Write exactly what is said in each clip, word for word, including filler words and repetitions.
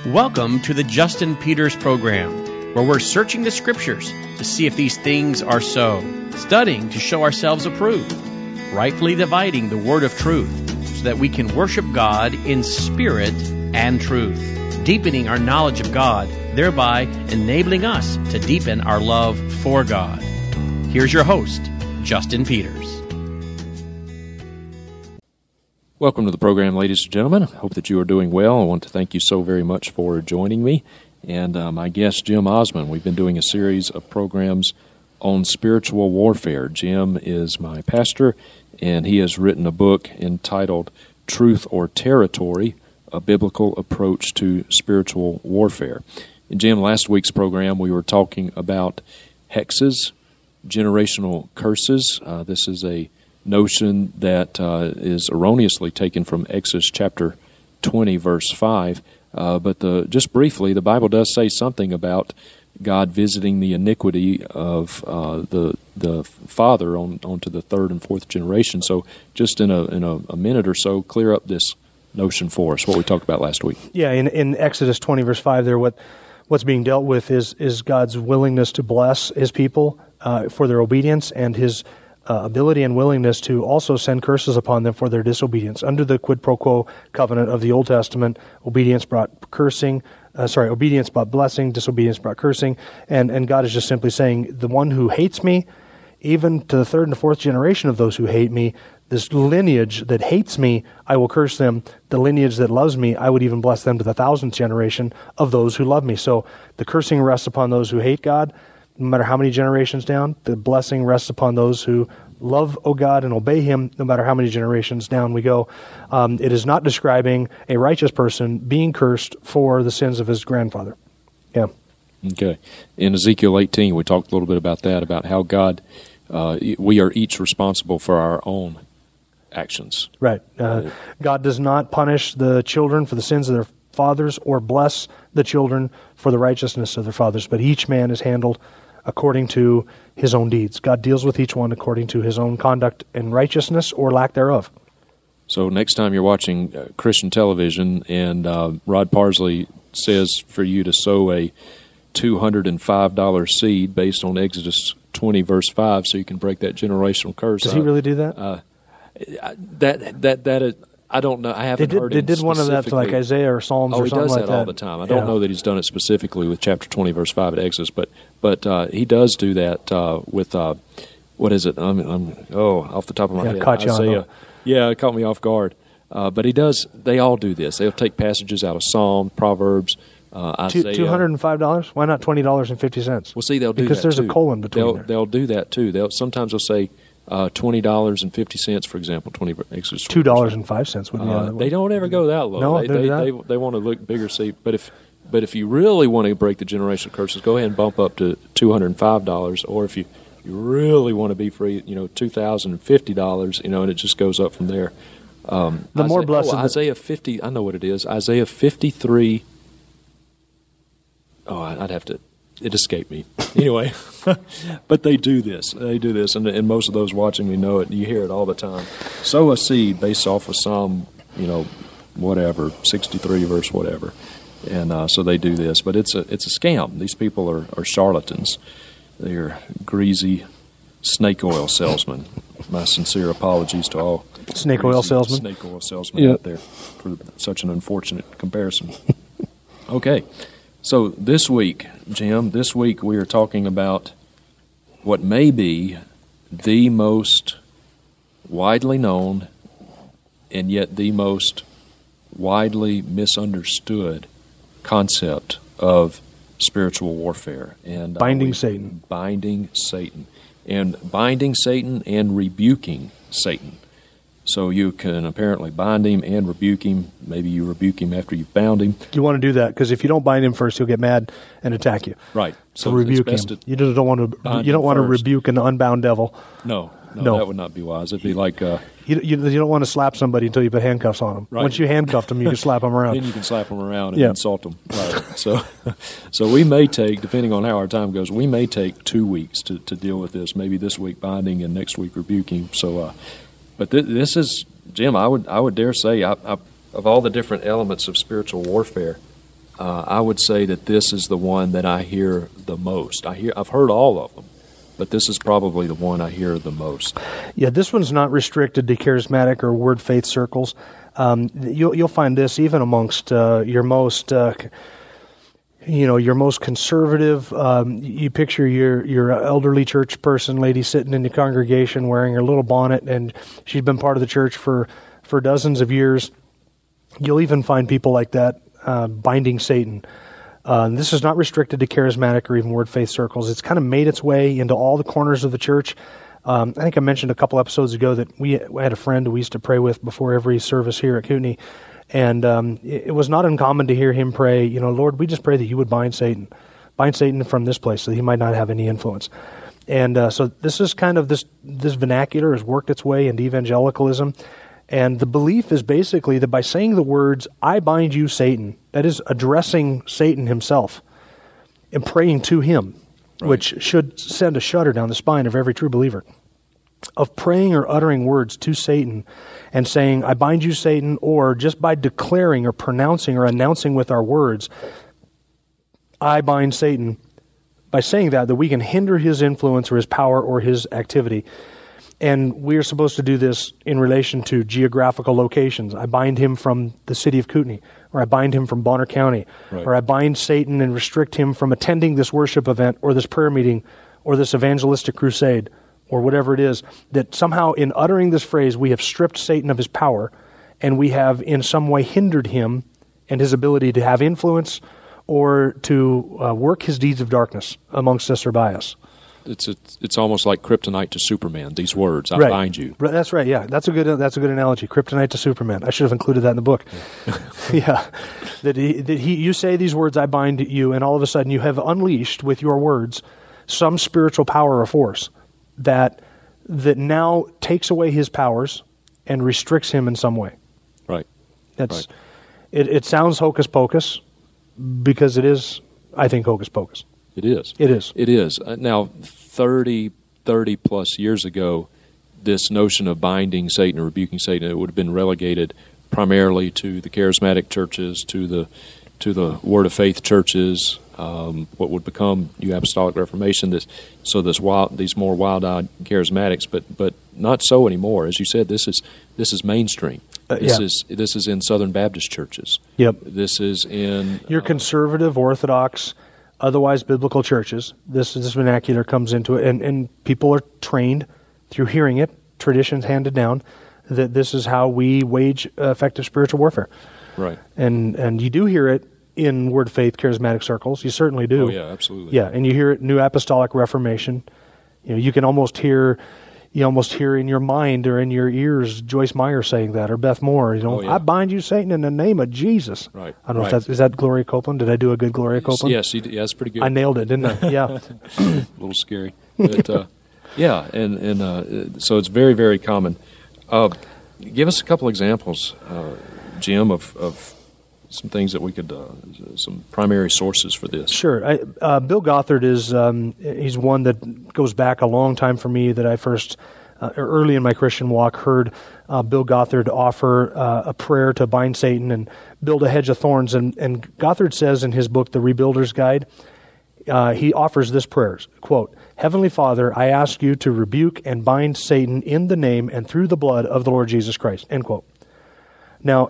Welcome to the Justin Peters program, where we're searching the Scriptures to see if these things are so, studying to show ourselves approved, rightfully dividing the word of truth, so that we can worship God in spirit and truth, deepening our knowledge of God, thereby enabling us to deepen our love for God. Here's your host, Justin Peters. Welcome to the program, ladies and gentlemen. I hope that you are doing well. I want to thank you so very much for joining me. And uh, my guest, Jim Osmond. We've been doing a series of programs on spiritual warfare. Jim is my pastor, and he has written a book entitled Truth or Territory, A Biblical Approach to Spiritual Warfare. And Jim, last week's program, we were talking about hexes, generational curses. Uh, this is a notion that uh, is erroneously taken from Exodus chapter twenty, verse five. Uh, but the, just briefly, the Bible does say something about God visiting the iniquity of uh, the the father on onto the third and fourth generation. So, just in a in a, a minute or so, clear up this notion for us. What we talked about last week. Yeah, in, in Exodus twenty, verse five, there, what what's being dealt with is is God's willingness to bless His people uh, for their obedience, and His Uh, ability and willingness to also send curses upon them for their disobedience. Under the quid pro quo covenant of the Old Testament, obedience brought cursing, uh, sorry, obedience brought blessing, disobedience brought cursing, and, and God is just simply saying, the one who hates me, even to the third and fourth generation of those who hate me, this lineage that hates me, I will curse them. The lineage that loves me, I would even bless them to the thousandth generation of those who love me. So the cursing rests upon those who hate God. No matter how many generations down, the blessing rests upon those who love, O God, and obey Him, no matter how many generations down we go. Um, it is not describing a righteous person being cursed for the sins of his grandfather. Yeah. Okay. In Ezekiel eighteen, we talked a little bit about that, about how God, uh, we are each responsible for our own actions. Right. Uh, God does not punish the children for the sins of their fathers or bless the children for the righteousness of their fathers, but each man is handled according to his own deeds. God deals with each one according to his own conduct and righteousness or lack thereof. So next time you're watching uh, Christian television and uh, Rod Parsley says for you to sow a two hundred five dollars seed based on Exodus twenty, verse five, so you can break that generational curse. Does he really do that? Uh, that that that is, I don't know. I haven't they did, heard They him did one of that to like Isaiah or Psalms oh, or something like that. Oh, he does that all the time. I don't yeah. know that he's done it specifically with chapter twenty, verse five at Exodus, but but uh, he does do that uh, with, uh, what is it? I'm, I'm, oh, off the top of my yeah, head. Caught you Isaiah. on yeah, it caught me off guard. Uh, but he does, they all do this. They'll take passages out of Psalm, Proverbs, uh, Isaiah. two hundred five dollars? Why not twenty dollars and fifty cents? Well, see, they'll do because that there's too. a colon between they'll, there. They'll do that too. They'll Sometimes they'll say uh, twenty dollars and fifty cents, for example, twenty Exodus two dollars and five cents would be uh, They don't ever go that low. No, they, they, they, they, they want to look bigger. See, but if but if you really want to break the generational curses, go ahead and bump up to two hundred five dollars, or if you, you really want to be free, you know, two thousand fifty dollars, you know, and it just goes up from there. Um, the Isaiah, more blessed. Oh, Isaiah fifty, I know what it is. Isaiah fifty-three. Oh, I'd have to. It escaped me. Anyway, but they do this. They do this, and, and most of those watching me know it. You hear it all the time. Sow a seed based off of Psalm, you know, whatever, sixty-three verse whatever, and uh, so they do this. But it's a it's a scam. These people are, are charlatans. They are greasy snake oil salesmen. My sincere apologies to all snake oil salesmen, snake oil salesmen yep. out there for such an unfortunate comparison. Okay. So this week, Jim, this week we are talking about what may be the most widely known and yet the most widely misunderstood concept of spiritual warfare. And binding uh, we, Satan. Binding Satan. And binding Satan and rebuking Satan. So you can apparently bind him and rebuke him. Maybe you rebuke him after you've bound him. You want to do that because if you don't bind him first, he'll get mad and attack you. Right. So, so rebuke him. You just don't want to. You don't want first. to rebuke an unbound devil. No, no, no, that would not be wise. It'd be like uh, you, you. You don't want to slap somebody until you put handcuffs on them. Right. Once you handcuff them, you can slap them around. Then you can slap them around and yeah. insult them. Right. So, so we may take, depending on how our time goes, we may take two weeks to, to deal with this. Maybe this week binding and next week rebuking. So, uh, but th- this is. Jim, I would I would dare say, I, I, of all the different elements of spiritual warfare, uh, I would say that this is the one that I hear the most. I hear, I've heard all of them, but this is probably the one I hear the most. Yeah, this one's not restricted to charismatic or word faith circles. Um, you'll, you'll find this even amongst uh, your most, uh, you know, your most conservative. Um, you picture your your elderly church person, lady sitting in the congregation wearing her little bonnet, and she's been part of the church for, for dozens of years. You'll even find people like that uh, binding Satan. Uh, this is not restricted to charismatic or even word faith circles. It's kind of made its way into all the corners of the church. Um, I think I mentioned a couple episodes ago that we, we had a friend we used to pray with before every service here at Kootenai, and um, it, it was not uncommon to hear him pray, you know, Lord, we just pray that you would bind Satan, bind Satan from this place so that he might not have any influence. And uh, so this is kind of, this, this vernacular has worked its way into evangelicalism, and the belief is basically that by saying the words, I bind you, Satan, that is addressing Satan himself and praying to him, right, which should send a shudder down the spine of every true believer, of praying or uttering words to Satan and saying, I bind you, Satan, or just by declaring or pronouncing or announcing with our words, I bind Satan, by saying that, that we can hinder his influence or his power or his activity. And we are supposed to do this in relation to geographical locations. I bind him from the city of Kootenai, or I bind him from Bonner County, right, or I bind Satan and restrict him from attending this worship event or this prayer meeting or this evangelistic crusade or whatever it is, that somehow in uttering this phrase we have stripped Satan of his power and we have in some way hindered him and his ability to have influence or to uh, work his deeds of darkness amongst us or by us. It's it's, it's almost like kryptonite to Superman. These words, I right. bind you. Right. That's right. Yeah, that's a good that's a good analogy. Kryptonite to Superman. I should have included that in the book. Yeah, yeah. That he, that he you say these words, I bind you, and all of a sudden you have unleashed with your words some spiritual power or force that that now takes away his powers and restricts him in some way. Right. That's right. It. It sounds hocus pocus because it is. I think hocus pocus. It is. It is. It is. Uh, now, thirty, thirty plus years ago, this notion of binding Satan or rebuking Satan, it would have been relegated primarily to the charismatic churches, to the to the Word of Faith churches, um, what would become New Apostolic Reformation. This, so this wild, these more wild-eyed charismatics, but but not so anymore. As you said, this is this is mainstream. Uh, this yeah. is this is in Southern Baptist churches. Yep. This is in your uh, conservative, Orthodox, otherwise biblical churches. This this vernacular comes into it, and, and people are trained through hearing it, traditions handed down, that this is how we wage uh, effective spiritual warfare. Right. And and you do hear it in Word Faith charismatic circles. You certainly do. Oh yeah, absolutely. Yeah, and you hear it New Apostolic Reformation. You know, you can almost hear. You almost hear in your mind or in your ears Joyce Meyer saying that, or Beth Moore. You know, oh, yeah. I bind you, Satan, in the name of Jesus. Right. I don't know right. if that's, is that Gloria Copeland? Did I do a good Gloria Copeland? Yes, you did. Yeah, that's pretty good. I nailed it, didn't I? Yeah. A little scary, but uh, yeah, and and uh, so it's very very common. Uh, give us a couple examples, uh, Jim, of of some things that we could, uh, some primary sources for this. Sure. I, uh, Bill Gothard is um, he's one that goes back a long time for me that I first, uh, early in my Christian walk, heard uh, Bill Gothard offer uh, a prayer to bind Satan and build a hedge of thorns. And, and Gothard says in his book, The Rebuilder's Guide, uh, he offers this prayer, quote, Heavenly Father, I ask you to rebuke and bind Satan in the name and through the blood of the Lord Jesus Christ, end quote. Now,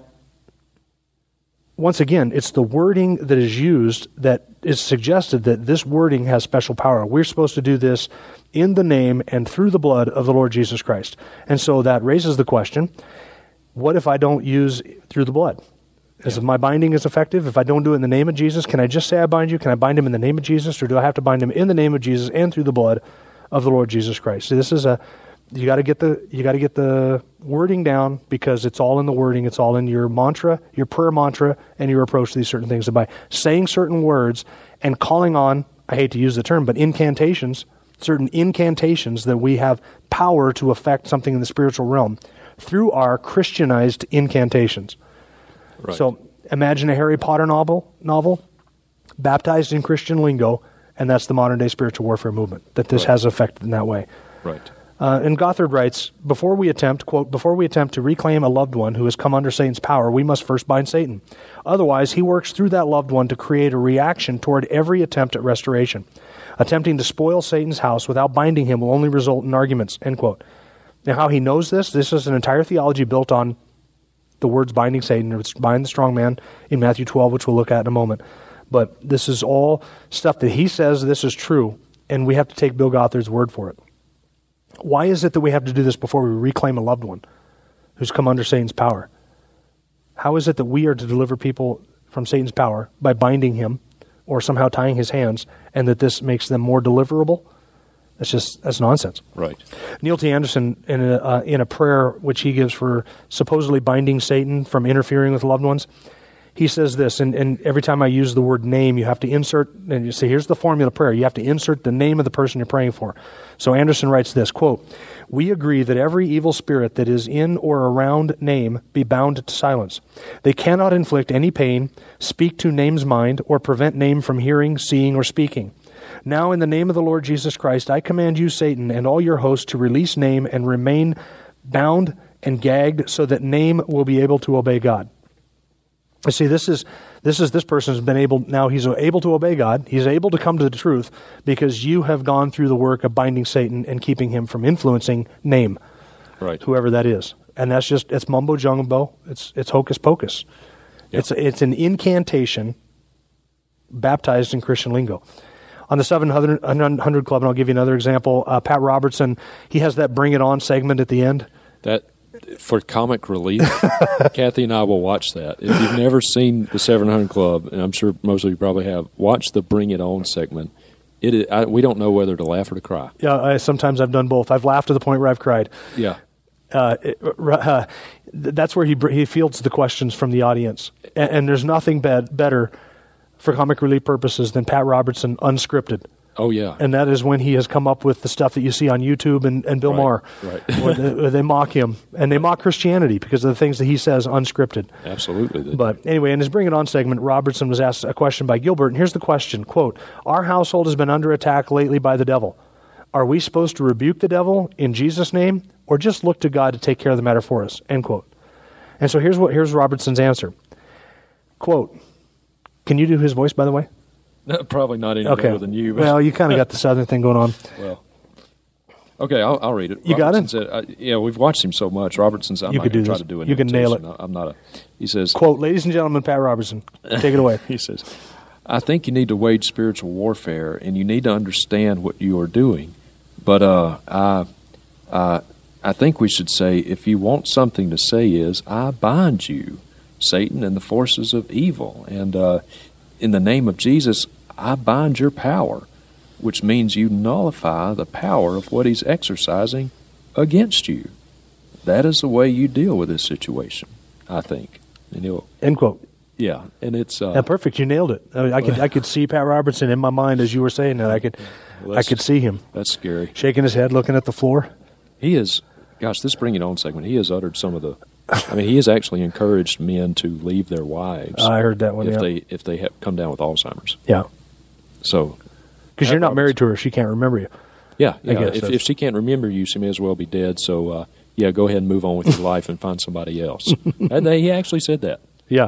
once again, it's the wording that is used that is suggested that this wording has special power. We're supposed to do this in the name and through the blood of the Lord Jesus Christ. And so that raises the question, what if I don't use through the blood? Is Yeah. my binding is effective? If I don't do it in the name of Jesus, can I just say I bind you? Can I bind him in the name of Jesus? Or do I have to bind him in the name of Jesus and through the blood of the Lord Jesus Christ? So this is a You got to get the you got to get the wording down, because it's all in the wording. It's all in your mantra, your prayer mantra, and your approach to these certain things. And by saying certain words and calling on, I hate to use the term, but incantations, certain incantations that we have power to affect something in the spiritual realm through our Christianized incantations. Right. So imagine a Harry Potter novel, novel, baptized in Christian lingo, and that's the modern day spiritual warfare movement. That this Right. has affected in that way. Right. Uh, and Gothard writes, before we attempt, quote, before we attempt to reclaim a loved one who has come under Satan's power, we must first bind Satan. Otherwise, he works through that loved one to create a reaction toward every attempt at restoration. Attempting to spoil Satan's house without binding him will only result in arguments, end quote. Now, how he knows this, this is an entire theology built on the words binding Satan, or bind the strong man in Matthew twelve, which we'll look at in a moment. But this is all stuff that he says this is true, and we have to take Bill Gothard's word for it. Why is it that we have to do this before we reclaim a loved one who's come under Satan's power? How is it that we are to deliver people from Satan's power by binding him or somehow tying his hands, and that this makes them more deliverable? That's just, that's nonsense. Right. Neil T. Anderson, in a, uh, in a prayer which he gives for supposedly binding Satan from interfering with loved ones, he says this, and, and every time I use the word name, you have to insert, and you say, here's the formula prayer. You have to insert the name of the person you're praying for. So Anderson writes this, quote, we agree that every evil spirit that is in or around name be bound to silence. They cannot inflict any pain, speak to name's mind, or prevent name from hearing, seeing, or speaking. Now in the name of the Lord Jesus Christ, I command you, Satan, and all your hosts to release name and remain bound and gagged so that name will be able to obey God. You see, this is this is this person's been able, now he's able to obey God. He's able to come to the truth because you have gone through the work of binding Satan and keeping him from influencing name, right? Whoever that is. And that's just, it's mumbo jumbo. It's it's hocus pocus. Yep. It's it's an incantation baptized in Christian lingo. On the seven hundred Club, and I'll give you another example, uh, Pat Robertson, he has that Bring It On segment at the end. That, for comic relief, Kathy and I will watch that. If you've never seen the seven hundred Club, and I'm sure most of you probably have, watch the Bring It On segment. It is, I, we don't know whether to laugh or to cry. Yeah, I, sometimes I've done both. I've laughed to the point where I've cried. Yeah. Uh, it, uh, that's where he he fields the questions from the audience. And, and there's nothing bad, better for comic relief purposes than Pat Robertson unscripted. Oh, yeah. And that is when he has come up with the stuff that you see on YouTube and, and Bill right, Maher, right. where, they, where they mock him. And they mock Christianity because of the things that he says unscripted. Absolutely. But anyway, in his Bring It On segment, Robertson was asked a question by Gilbert, and here's the question, quote, our household has been under attack lately by the devil. Are we supposed to rebuke the devil in Jesus' name or just look to God to take care of the matter for us, end quote. And so here's what here's Robertson's answer. Quote, can you do his voice, by the way? No, probably not any okay. better than you. But well, you kind of got the southern thing going on. Well, okay, I'll, I'll read it. You Robertson got it? Said, uh, yeah, we've watched him so much. Robertson's, I'm you not could going do to try this. to do an You can nail it. I'm not a, he says, quote, ladies and gentlemen, Pat Robertson, take it away. He says, I think you need to wage spiritual warfare, and you need to understand what you are doing. But uh, I, uh, I think we should say, if you want something to say is, I bind you, Satan and the forces of evil. And uh, in the name of Jesus, I bind your power, which means you nullify the power of what he's exercising against you. That is the way you deal with this situation, I think. And he'll, end quote. Yeah, and it's uh, yeah, perfect. You nailed it. I, mean, I could I could see Pat Robertson in my mind as you were saying that. I could well, I could see him. That's scary. Shaking his head, looking at the floor. He is, gosh, this Bring It On segment. He has uttered some of the. I mean, he has actually encouraged men to leave their wives. I heard that one. If yeah. they if they have come down with Alzheimer's. Yeah. So. Because you're not married to her, she can't remember you. Yeah, yeah. If, if she can't remember you, she may as well be dead. So, uh, yeah, go ahead and move on with your life and find somebody else. And they, he actually said that. Yeah.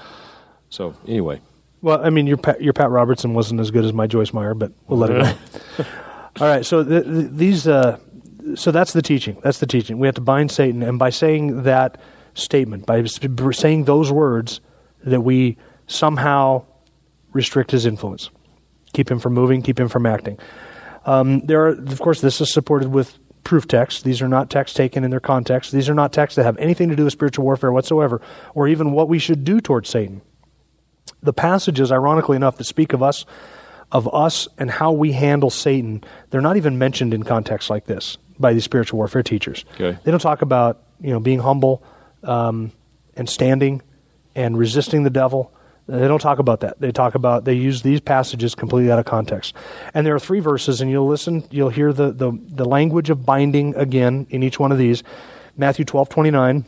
So, anyway. Well, I mean, your Pat, your Pat Robertson wasn't as good as my Joyce Meyer, but we'll let it go. All right, so the, the, these, uh, so that's the teaching. That's the teaching. We have to bind Satan, and by saying that statement, by saying those words, that we somehow restrict his influence. Keep him from moving, keep him from acting. Um, there are, of course, this is supported with proof texts. These are not texts taken in their context. These are not texts that have anything to do with spiritual warfare whatsoever, or even what we should do towards Satan. The passages, ironically enough, that speak of us, of us and how we handle Satan, they're not even mentioned in contexts like this by these spiritual warfare teachers. Okay. They don't talk about, you know, being humble um, and standing and resisting the devil. They don't talk about that. They talk about, they use these passages completely out of context. And there are three verses, and you'll listen, you'll hear the, the, the language of binding again in each one of these. Matthew twelve twenty-nine,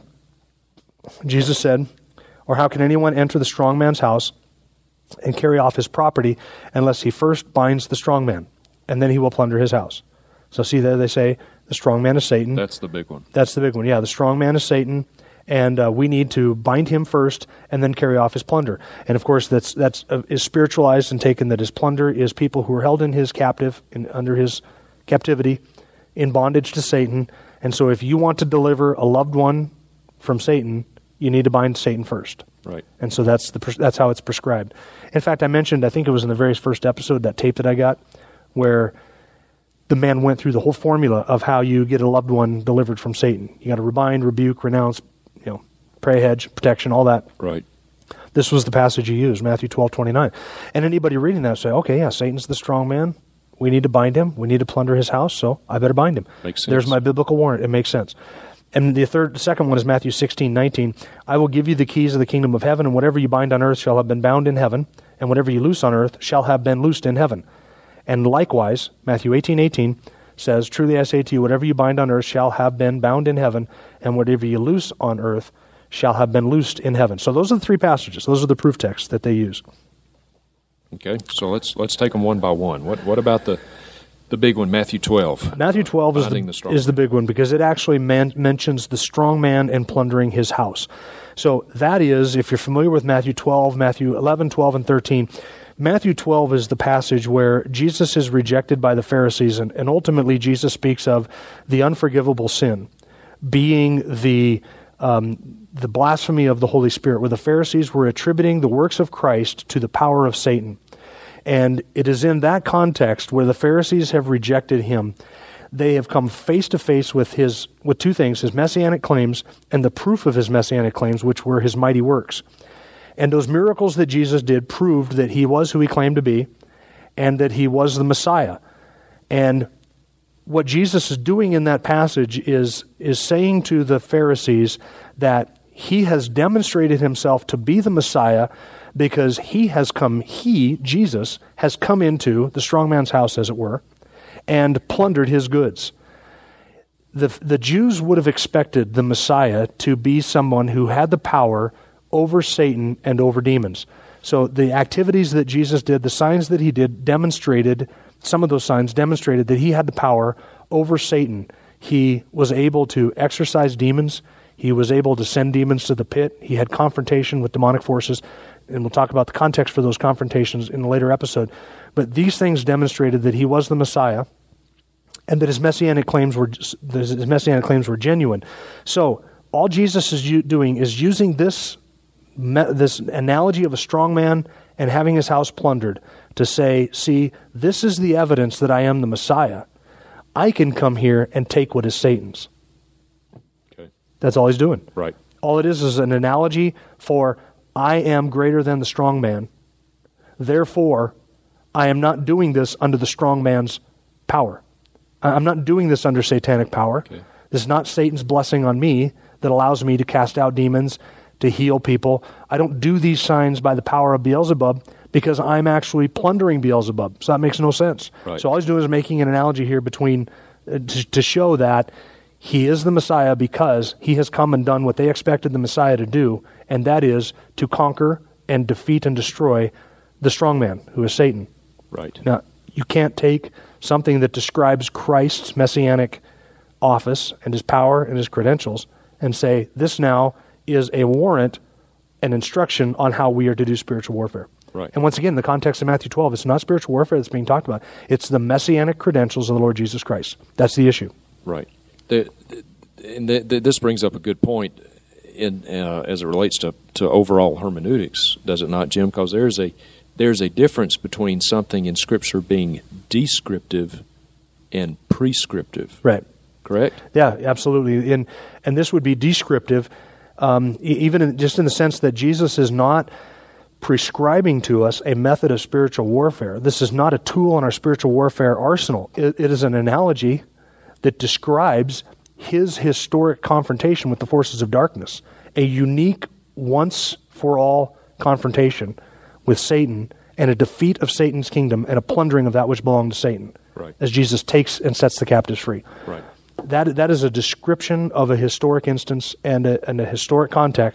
Jesus said, or how can anyone enter the strong man's house and carry off his property unless he first binds the strong man, and then he will plunder his house. So see there they say the strong man is Satan. That's the big one. That's the big one. Yeah, the strong man is Satan, and uh, we need to bind him first and then carry off his plunder. And of course, that's that's uh, is spiritualized and taken that his plunder is people who are held in his captive, in, under his captivity, in bondage to Satan. And so if you want to deliver a loved one from Satan, you need to bind Satan first. Right. And so that's the that's how it's prescribed. In fact, I mentioned, I think it was in the very first episode, that tape that I got, where the man went through the whole formula of how you get a loved one delivered from Satan. You got to rebind, rebuke, renounce, you know, pray, hedge, protection, all that. Right. This was the passage he used, Matthew twelve twenty-nine. And anybody reading that would say, okay, yeah, Satan's the strong man. We need to bind him. We need to plunder his house, so I better bind him. Makes sense. There's my biblical warrant. It makes sense. And the third, the second one is Matthew sixteen nineteen. I will give you the keys of the kingdom of heaven, and whatever you bind on earth shall have been bound in heaven, and whatever you loose on earth shall have been loosed in heaven. And likewise, Matthew eighteen eighteen says, truly I say to you, whatever you bind on earth shall have been bound in heaven, and whatever you loose on earth shall have been loosed in heaven. So those are the three passages. Those are the proof texts that they use. Okay, so let's let's take them one by one. What what about the the big one, Matthew twelve? Matthew twelve is the, the is the big one because it actually man, mentions the strong man and plundering his house. So that is, if you're familiar with Matthew twelve, Matthew eleven, twelve, and thirteen, Matthew twelve is the passage where Jesus is rejected by the Pharisees, and, and ultimately Jesus speaks of the unforgivable sin being the um, the blasphemy of the Holy Spirit, where the Pharisees were attributing the works of Christ to the power of Satan. And it is in that context where the Pharisees have rejected him. They have come face to face with his with two things, his messianic claims and the proof of his messianic claims, which were his mighty works. And those miracles that Jesus did proved that he was who he claimed to be and that he was the Messiah. And what Jesus is doing in that passage is, is saying to the Pharisees that he has demonstrated himself to be the Messiah because he has come, he, Jesus, has come into the strong man's house, as it were, and plundered his goods. The, the Jews would have expected the Messiah to be someone who had the power over Satan and over demons. So the activities that Jesus did, the signs that he did, demonstrated, some of those signs demonstrated that he had the power over Satan. He was able to exorcise demons. He was able to send demons to the pit. He had confrontation with demonic forces. And we'll talk about the context for those confrontations in a later episode. But these things demonstrated that he was the Messiah and that his messianic claims were his messianic claims were genuine. So all Jesus is u- doing is using this me- this analogy of a strong man and having his house plundered to say, see, this is the evidence that I am the Messiah. I can come here and take what is Satan's. Okay. That's all he's doing. Right. All it is is an analogy for I am greater than the strong man. Therefore, I am not doing this under the strong man's power. I'm not doing this under satanic power. Okay. This is not Satan's blessing on me that allows me to cast out demons, to heal people. I don't do these signs by the power of Beelzebub because I'm actually plundering Beelzebub. So that makes no sense. Right. So all he's doing is making an analogy here between uh, to, to show that he is the Messiah because he has come and done what they expected the Messiah to do, and that is to conquer and defeat and destroy the strong man, who is Satan. Right. Now, you can't take something that describes Christ's messianic office and his power and his credentials and say, this now is a warrant, an instruction on how we are to do spiritual warfare. Right. And once again, in the context of Matthew twelve, it's not spiritual warfare that's being talked about. It's the messianic credentials of the Lord Jesus Christ. That's the issue. Right. The, the, and the, the, this brings up a good point in, uh, as it relates to, to overall hermeneutics, does it not, Jim? Because there's a there's a difference between something in Scripture being descriptive and prescriptive. Right. Correct? Yeah, absolutely. And and this would be descriptive, um, e- even in, just in the sense that Jesus is not prescribing to us a method of spiritual warfare. This is not a tool in our spiritual warfare arsenal. It, it is an analogy that describes his historic confrontation with the forces of darkness, a unique, once-for-all confrontation with Satan and a defeat of Satan's kingdom and a plundering of that which belonged to Satan, right, as Jesus takes and sets the captives free. Right. That that is a description of a historic instance and a, and a historic context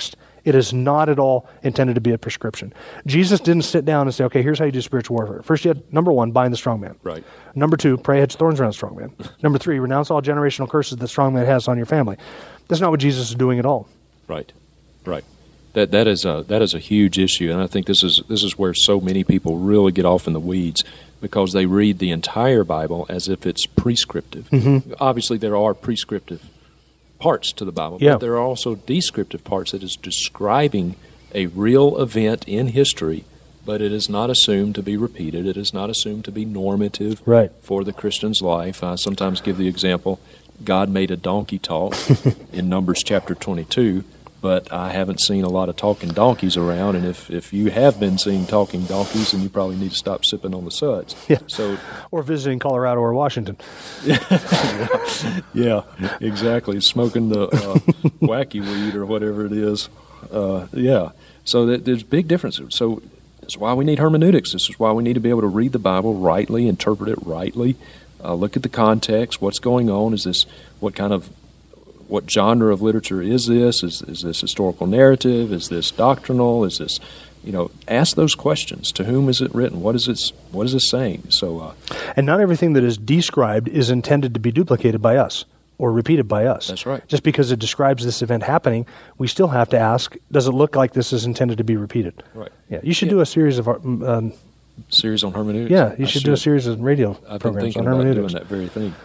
It is not at all intended to be a prescription. Jesus didn't sit down and say, okay, here's how you do spiritual warfare. First, you had, number one, bind the strong man. Right. Number two, pray hedge thorns around the strong man. Number three, renounce all generational curses that strong man has on your family. That's not what Jesus is doing at all. Right, right. That that is a that is a huge issue, and I think this is this is where so many people really get off in the weeds, because they read the entire Bible as if it's prescriptive. Mm-hmm. Obviously, there are prescriptive parts to the Bible, yeah. but there are also descriptive parts that is describing a real event in history, but it is not assumed to be repeated. It is not assumed to be normative right. for the Christian's life. I sometimes give the example, God made a donkey talk in Numbers chapter twenty-two, but I haven't seen a lot of talking donkeys around, and if, if you have been seeing talking donkeys, then you probably need to stop sipping on the suds. Yeah. So, or visiting Colorado or Washington. yeah, yeah, exactly. Smoking the uh, wacky weed or whatever it is. Uh, yeah. So that, there's big differences. So that's why we need hermeneutics. This is why we need to be able to read the Bible rightly, interpret it rightly, uh, look at the context, what's going on. Is this, what kind of What genre of literature is this? Is, is this historical narrative? Is this doctrinal? Is this, you know, ask those questions. To whom is it written? What is it, what is it saying? So, uh, and not everything that is described is intended to be duplicated by us or repeated by us. That's right. Just because it describes this event happening, we still have to ask, does it look like this is intended to be repeated? Right. Yeah. You should yeah. do a series of um, series on hermeneutics. Yeah, you should, should do a series of radio I've programs been on thinking about hermeneutics. doing that very thing.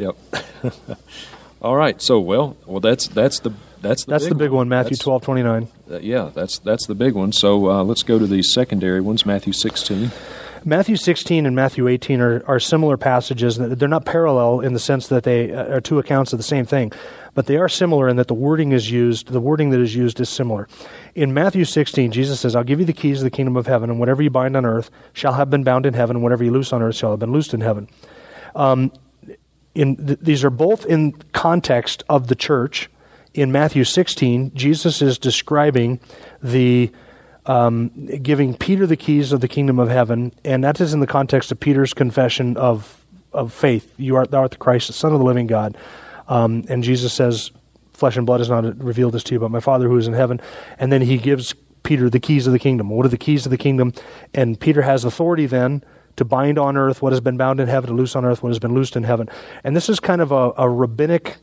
Yep. All right. So, well, well, that's that's the that's the that's big the big one, one. Matthew That's- twelve twenty nine. Uh, yeah, that's that's the big one. So uh, let's go to the secondary ones. Matthew sixteen. Matthew sixteen and Matthew eighteen are, are similar passages. They're not parallel in the sense that they are two accounts of the same thing, but they are similar in that the wording is used, the wording that is used is similar. In Matthew sixteen, Jesus says, I'll give you the keys of the kingdom of heaven, and whatever you bind on earth shall have been bound in heaven, and whatever you loose on earth shall have been loosed in heaven. Um, in th- these are both in context of the church. In Matthew sixteen, Jesus is describing the Um, giving Peter the keys of the kingdom of heaven, and that is in the context of Peter's confession of of faith. You art, thou art the Christ, the Son of the living God. Um, and Jesus says, flesh and blood has not revealed this to you, but my Father who is in heaven. And then he gives Peter the keys of the kingdom. What are the keys of the kingdom? And Peter has authority then to bind on earth what has been bound in heaven, to loose on earth what has been loosed in heaven. And this is kind of a, a rabbinic,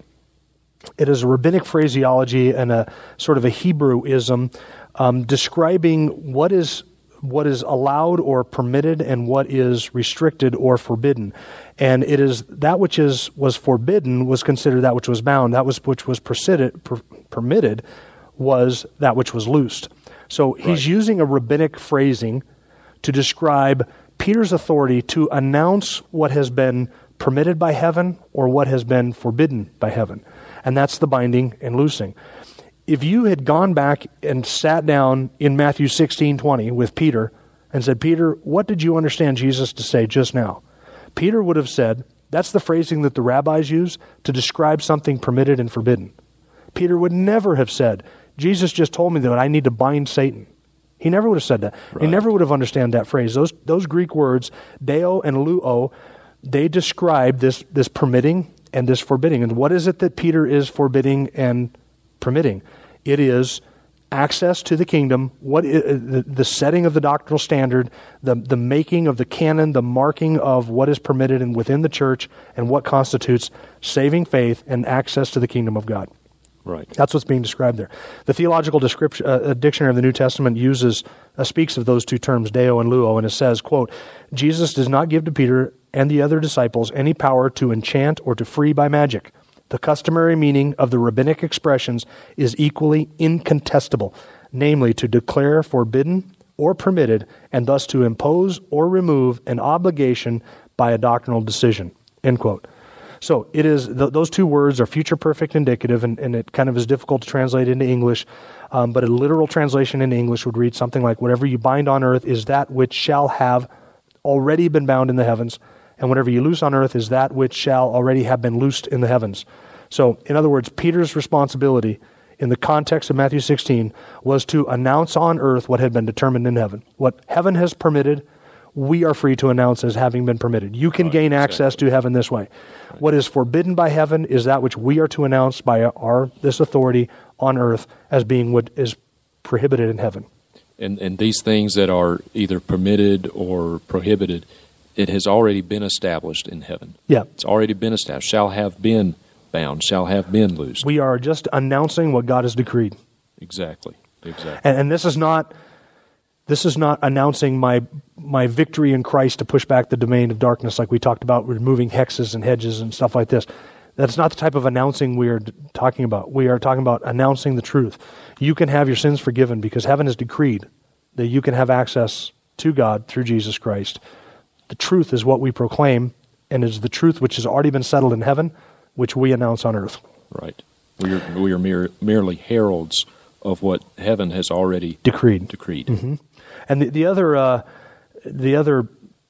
it is a rabbinic phraseology and a sort of a Hebrewism Um, describing what is what is allowed or permitted and what is restricted or forbidden. And it is that which is was forbidden was considered that which was bound. That was which was permitted, per, permitted was that which was loosed. So he's Right. using a rabbinic phrasing to describe Peter's authority to announce what has been permitted by heaven or what has been forbidden by heaven. And that's the binding and loosing. If you had gone back and sat down in Matthew sixteen twenty with Peter and said, Peter, what did you understand Jesus to say just now? Peter would have said, that's the phrasing that the rabbis use to describe something permitted and forbidden. Peter would never have said, Jesus just told me that I need to bind Satan. He never would have said that. Right. He never would have understood that phrase. Those those Greek words, deo and luo, they describe this, this permitting and this forbidding. And what is it that Peter is forbidding and permitting? It is access to the kingdom, what is, the, the setting of the doctrinal standard, the, the making of the canon, the marking of what is permitted and within the church, and what constitutes saving faith and access to the kingdom of God. Right. That's what's being described there. The Theological Description, uh, Dictionary of the New Testament uses uh, speaks of those two terms, deo and luo, and it says, quote, Jesus does not give to Peter and the other disciples any power to enchant or to free by magic. The customary meaning of the rabbinic expressions is equally incontestable, namely to declare forbidden or permitted, and thus to impose or remove an obligation by a doctrinal decision, end quote. So it is th- those two words are future perfect indicative, and, and it kind of is difficult to translate into English, um, but a literal translation into English would read something like, whatever you bind on earth is that which shall have already been bound in the heavens, and whatever you loose on earth is that which shall already have been loosed in the heavens. So, in other words, Peter's responsibility in the context of Matthew sixteen was to announce on earth what had been determined in heaven. What heaven has permitted, we are free to announce as having been permitted. You can Right, gain exactly. access to heaven this way. Right. What is forbidden by heaven is that which we are to announce by our this authority on earth as being what is prohibited in heaven. And and these things that are either permitted or prohibited, it has already been established in heaven. Yeah. It's already been established. Shall have been bound, shall have been loosed. We are just announcing what God has decreed. Exactly. Exactly. And, and this is not this is not announcing my my victory in Christ to push back the domain of darkness like we talked about, removing hexes and hedges and stuff like this. That's not the type of announcing we are talking about. We are talking about announcing the truth. You can have your sins forgiven because heaven has decreed that you can have access to God through Jesus Christ. The truth is what we proclaim, and is the truth which has already been settled in heaven, which we announce on earth. Right. We are, we are mere, merely heralds of what heaven has already decreed. Decreed. Mm-hmm. And the, the other uh, the other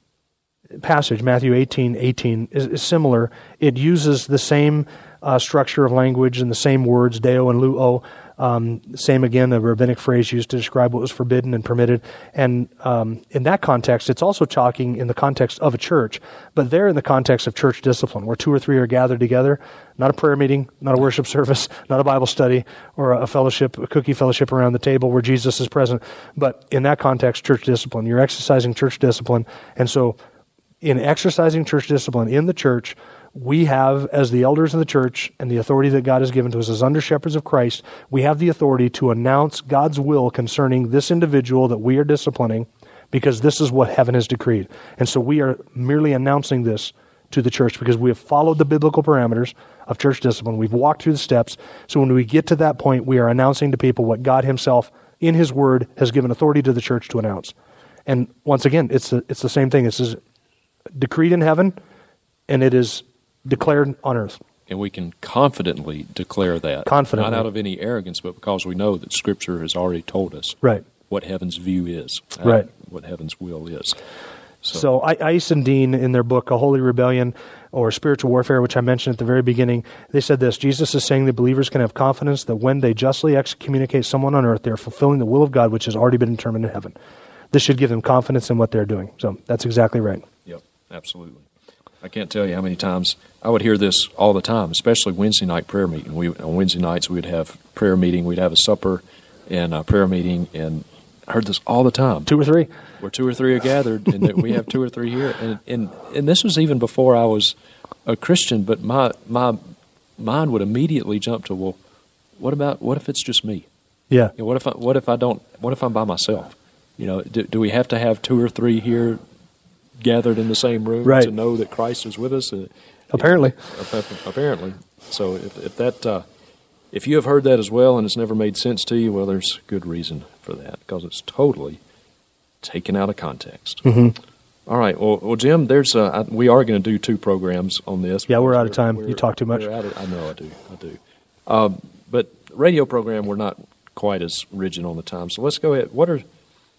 passage, Matthew eighteen eighteen, is, is similar. It uses the same uh, structure of language and the same words, deo and luo. Um, same again, a rabbinic phrase used to describe what was forbidden and permitted. And um, in that context, it's also talking in the context of a church, but there in the context of church discipline, where two or three are gathered together, not a prayer meeting, not a worship service, not a Bible study, or a fellowship, a cookie fellowship around the table where Jesus is present. But in that context, church discipline. You're exercising church discipline. And so in exercising church discipline in the church, we have, as the elders of the church and the authority that God has given to us as under shepherds of Christ, we have the authority to announce God's will concerning this individual that we are disciplining, because this is what heaven has decreed. And so we are merely announcing this to the church because we have followed the biblical parameters of church discipline. We've walked through the steps. So when we get to that point, we are announcing to people what God himself, in his word, has given authority to the church to announce. And once again, it's the, it's the same thing. It's decreed in heaven, and it is declared on earth. And we can confidently declare that. Confidently. Not out of any arrogance, but because we know that Scripture has already told us right. what heaven's view is, right. uh, what heaven's will is. So, so Ice and Dean, in their book, A Holy Rebellion, or Spiritual Warfare, which I mentioned at the very beginning, they said this: Jesus is saying that believers can have confidence that when they justly excommunicate someone on earth, they're fulfilling the will of God, which has already been determined in heaven. This should give them confidence in what they're doing. So that's exactly right. Yep, absolutely. I can't tell you how many times I would hear this all the time, especially Wednesday night prayer meeting. We on Wednesday nights we would have prayer meeting, we'd have a supper and a prayer meeting, and I heard this all the time. Two or three, where two or three are gathered, and that we have two or three here. And and and this was even before I was a Christian, but my my mind would immediately jump to, well, what about what if it's just me? Yeah. You know, what if I, what if I don't? What if I'm by myself? You know, do, do we have to have two or three here gathered in the same room right. to know that Christ is with us? Uh, apparently. If, apparently. So if, if that, uh, if you have heard that as well and it's never made sense to you, well, there's good reason for that, because it's totally taken out of context. Mm-hmm. All right. Well, well, Jim, there's uh, I, we are going to do two programs on this. Yeah, we're out of time. You talk too much. Of, I know I do. I do. Um, but radio program, we're not quite as rigid on the time. So let's go ahead. What are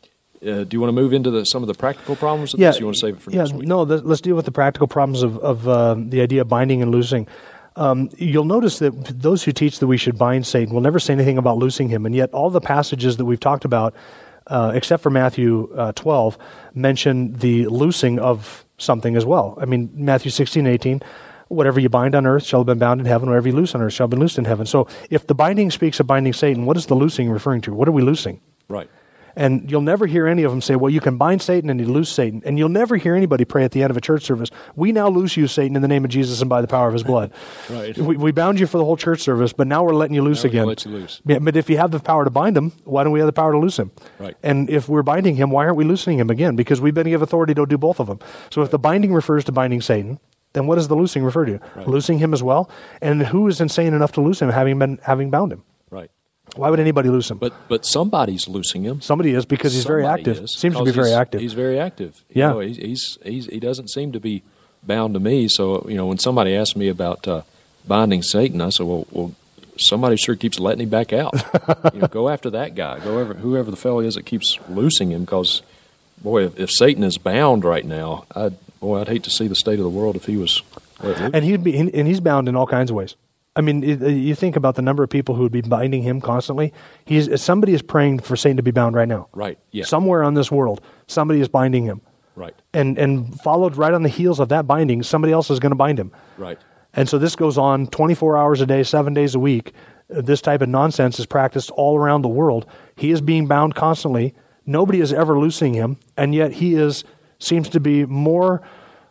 Uh, do you want to move into the, some of the practical problems of yeah, this? You want to save it for yeah, next week? No, th- let's deal with the practical problems of, of uh, the idea of binding and loosing. Um, you'll notice that those who teach that we should bind Satan will never say anything about loosing him, and yet all the passages that we've talked about, uh, except for Matthew uh, twelve, mention the loosing of something as well. I mean, Matthew sixteen, eighteen, whatever you bind on earth shall have been bound in heaven, whatever you loose on earth shall have been loosed in heaven. So if the binding speaks of binding Satan, what is the loosing referring to? What are we loosing? Right. And you'll never hear any of them say, well, you can bind Satan and you loose Satan. And you'll never hear anybody pray at the end of a church service, we now loose you, Satan, in the name of Jesus and by the power of his blood. Right. We, we bound you for the whole church service, but now we're letting you loose now again. Let you loose. Yeah, but if you have the power to bind him, why don't we have the power to loose him? Right. And if we're binding him, why aren't we loosening him again? Because we've been given authority to do both of them. So if the binding refers to binding Satan, then what does the loosing refer to? Right. Loosing him as well? And who is insane enough to loose him, having been having bound him? Right. Why would anybody loose him? But but somebody's loosing him. Somebody is, because he's Somebody very active. Is, Seems to be very he's, active. He's very active. Yeah. You know, he's, he's he's he doesn't seem to be bound to me. So you know, when somebody asks me about uh, binding Satan, I said, well, well, somebody sure keeps letting him back out. You know, go after that guy. Go over whoever the fellow is that keeps loosing him. Because boy, if, if Satan is bound right now, I'd boy, I'd hate to see the state of the world if he was. And he'd be, and he's bound in all kinds of ways. I mean, you think about the number of people who would be binding him constantly. He's somebody is praying for Satan to be bound right now. Right. Yeah. Somewhere on this world, somebody is binding him. Right. And and followed right on the heels of that binding, somebody else is going to bind him. Right. And so this goes on twenty-four hours a day, seven days a week, this type of nonsense is practiced all around the world. He is being bound constantly. Nobody is ever loosing him, and yet he is seems to be more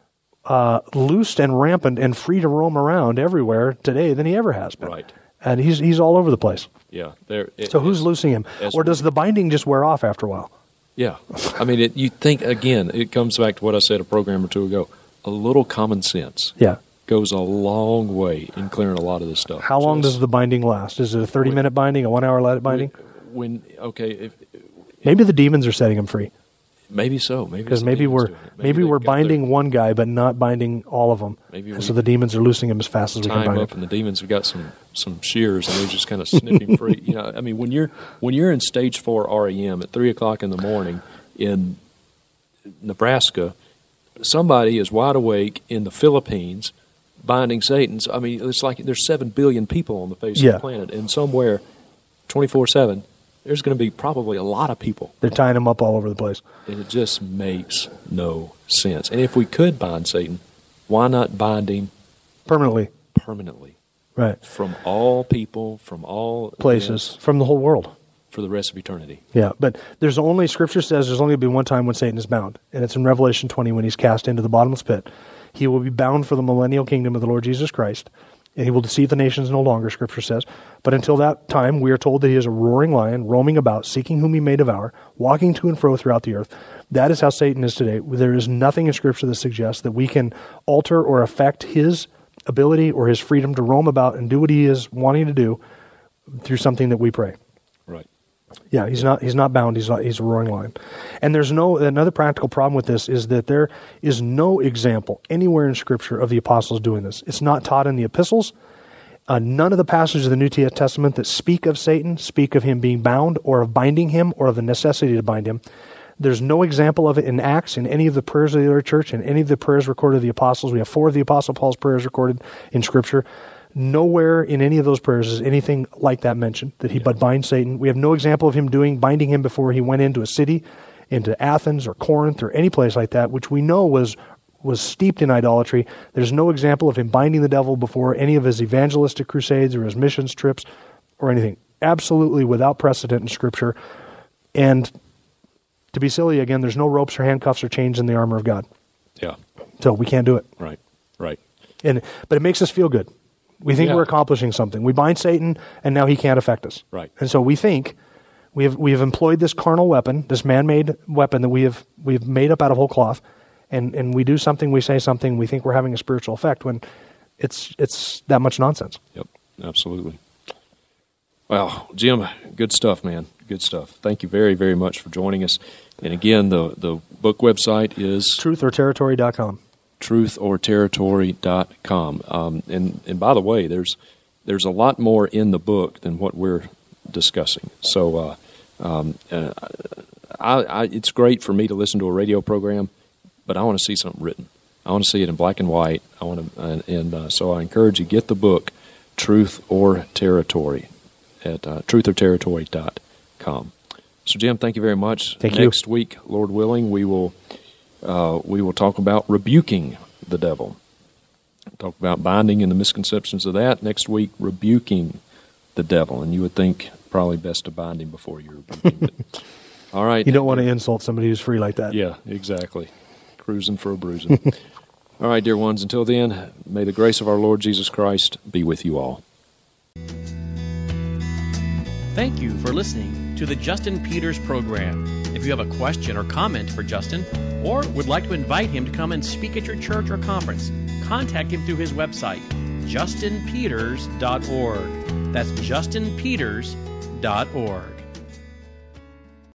uh, loosed and rampant and free to roam around everywhere today than he ever has been. Right. And he's he's all over the place. Yeah. There. It, so who's loosing him? Or does the binding just wear off after a while? Yeah. I mean, it, you think, again, it comes back to what I said a program or two ago. A little common sense Yeah. goes a long way in clearing a lot of this stuff. How long Just does the binding last? Is it a thirty-minute binding, a one-hour binding? When, okay, if, Maybe the demons are setting him free. maybe so. Maybe Because it's the maybe demons we're doing it. maybe, they've we're got binding their one guy, but not binding all of them. Maybe And we so the demons are loosing him as fast as we can time bind up, him. and the demons have got some, some shears, and they just kind of snip him free. You know, I mean, when you're when you're in stage four R E M at three o'clock in the morning in Nebraska, somebody is wide awake in the Philippines binding Satan's. I mean, it's like there's seven billion people on the face Yeah. of the planet, and somewhere twenty-four seven, there's going to be probably a lot of people. They're tying him up all over the place. And it just makes no sense. And if we could bind Satan, why not bind him Permanently. permanently Right. from all people, from all Places. events, From the whole world. for the rest of eternity? Yeah, but there's only, Scripture says there's only been one time when Satan is bound, and it's in Revelation twenty when he's cast into the bottomless pit. He will be bound for the millennial kingdom of the Lord Jesus Christ, and he will deceive the nations no longer, Scripture says. But until that time, we are told that he is a roaring lion, roaming about, seeking whom he may devour, walking to and fro throughout the earth. That is how Satan is today. There is nothing in Scripture that suggests that we can alter or affect his ability or his freedom to roam about and do what he is wanting to do through something that we pray. Right. Yeah, he's not he's not bound. He's not, he's a roaring lion. And there's no another practical problem with this is that there is no example anywhere in Scripture of the apostles doing this. It's not taught in the epistles. Uh, none of the passages of the New Testament that speak of Satan speak of him being bound or of binding him or of the necessity to bind him. There's no example of it in Acts, in any of the prayers of the early church, in any of the prayers recorded of the apostles. We have four of the Apostle Paul's prayers recorded in Scripture. Nowhere in any of those prayers is anything like that mentioned, that he but bind Satan. We have no example of him doing binding him before he went into a city, into Athens or Corinth or any place like that, which we know was was steeped in idolatry. There's no example of him binding the devil before any of his evangelistic crusades or his missions trips or anything. Absolutely without precedent in Scripture. And to be silly again, there's no ropes or handcuffs or chains in the armor of God. Yeah. So we can't do it. Right. Right. And but it makes us feel good. We think Yeah. we're accomplishing something. We bind Satan, and now he can't affect us. Right. And so we think we have we have employed this carnal weapon, this man-made weapon that we have we have made up out of whole cloth, and, and we do something, we say something, we think we're having a spiritual effect when it's it's that much nonsense. Yep. Absolutely. Wow, Jim, good stuff, man. Good stuff. Thank you very, very much for joining us. And again, the the book website is truth or territory dot com. truth or territory dot com. Um, and, and by the way, there's there's a lot more in the book than what we're discussing. So uh, um, uh, I, I, it's great for me to listen to a radio program, but I want to see something written. I want to see it in black and white. I want to, and, and uh, so I encourage you, get the book, Truth or Territory, at uh, truth or territory dot com. So, Jim, thank you very much. Thank you. Next week, Lord willing, we will uh, we will talk about rebuking the devil. Talk about binding and the misconceptions of that. Next week, rebuking the devil. And you would think probably best to bind him before you rebuke him. All right. You don't want to insult somebody who's free like that. Yeah, exactly. Cruising for a bruising. All right, dear ones, until then, may the grace of our Lord Jesus Christ be with you all. Thank you for listening to the Justin Peters program. If you have a question or comment for Justin, or would like to invite him to come and speak at your church or conference, contact him through his website, justin peters dot org. That's justin peters dot org.